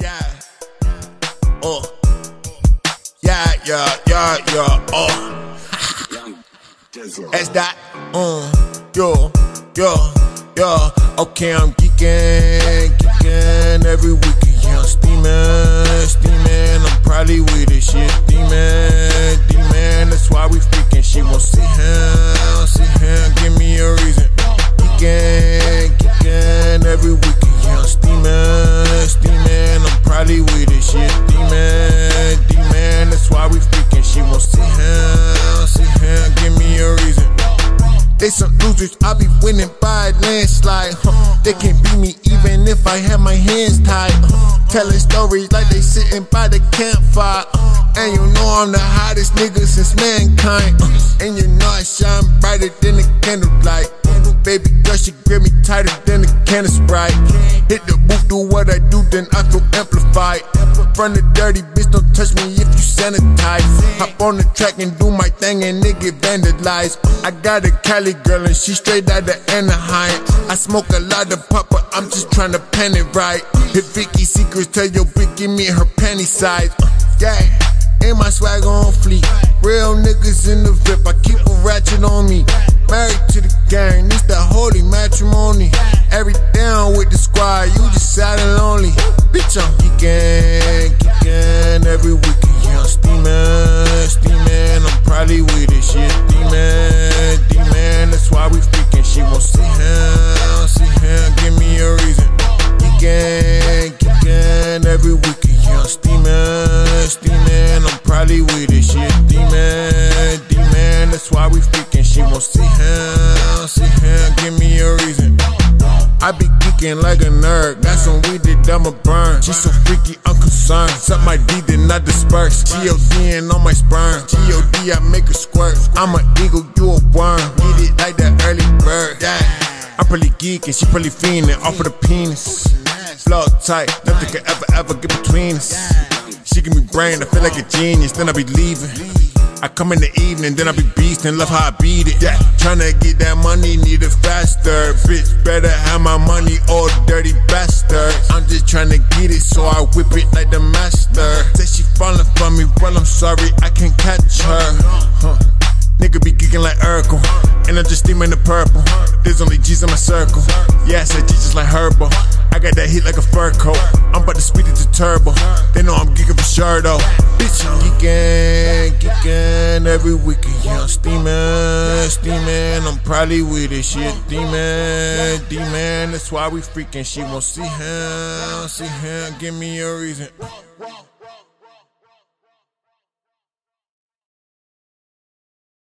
Yeah. Oh. Yeah. Oh. That's that. Yo. Okay, I'm geeking every weekend. Yeah, I'm steaming. I'm probably with this shit. Demon. That's why we freaking. She won't see him. Give me a reason. Geeking every weekend. Yeah, I'm steaming. I'm probably with this shit. Demon. That's why we freaking. She won't see him. Give me a reason. They some losers, I be winning by a landslide. They can't beat me even if I have my hands tied. Telling stories like they sitting by the campfire. And you know I'm the hottest nigga since mankind. And you know I shine brighter than the candlelight. Baby girl, she grip me tighter than a can of Sprite. Hit the booth, do what I do, then I feel amplified. From the dirty bitch, don't touch me if you sanitize. Hop on the track and do my thing and it get vandalized. I got a Cali girl and she straight out of Anaheim. I smoke a lot of pop, but I'm just trying to pan it right. Hit Vicky Secrets, tell your bitch give me her panty size. Yeah, and my swag on fleek. Real niggas in the VIP, I keep a ratchet on me. Married to the gang, this that holy matrimony. Every down with the squad, you just sad and lonely. Bitch, I'm geeking every weekend. Yeah, I'm steaming. I'm probably with this shit. Demon. That's why we freaking. She won't see him. Give me a reason. Geeking every weekend. Yeah, I'm steaming. I'm probably with this shit. Demon. That's why we freaking. She won't see him. Give me a reason. I be geeking like a nerd. Got some weed that I'ma burn. She so freaky, I'm concerned. Suck my D, then I disperse. G.O.D.ing on my sperm. G.O.D. I make her squirt. I'm an eagle, you a worm. Get it like that early bird. Yeah. I'm probably geeking, she probably fiending off of the penis. Flow tight, nothing could ever get between us. She give me brain, I feel like a genius, then I be leaving. I come in the evening, then I be beastin', love how I beat it. Yeah, tryna get that money, need it faster. Bitch, better have my money, old dirty bastard. I'm just tryna get it, so I whip it like the master. Say she fallin' for me, well I'm sorry, I can't catch her. Nigga be geeking like Urkel, and I'm just steaming the purple. There's only G's in my circle. Yeah, I said G just like Herbo. I got that heat like a fur coat. I'm about to speed it to turbo. They know I'm geeking for sure though. Bitch, I'm geeking every weekend. Yeah, I'm steaming. I'm probably with this shit. Demon. That's why we freaking. She won't see him. Give me a reason.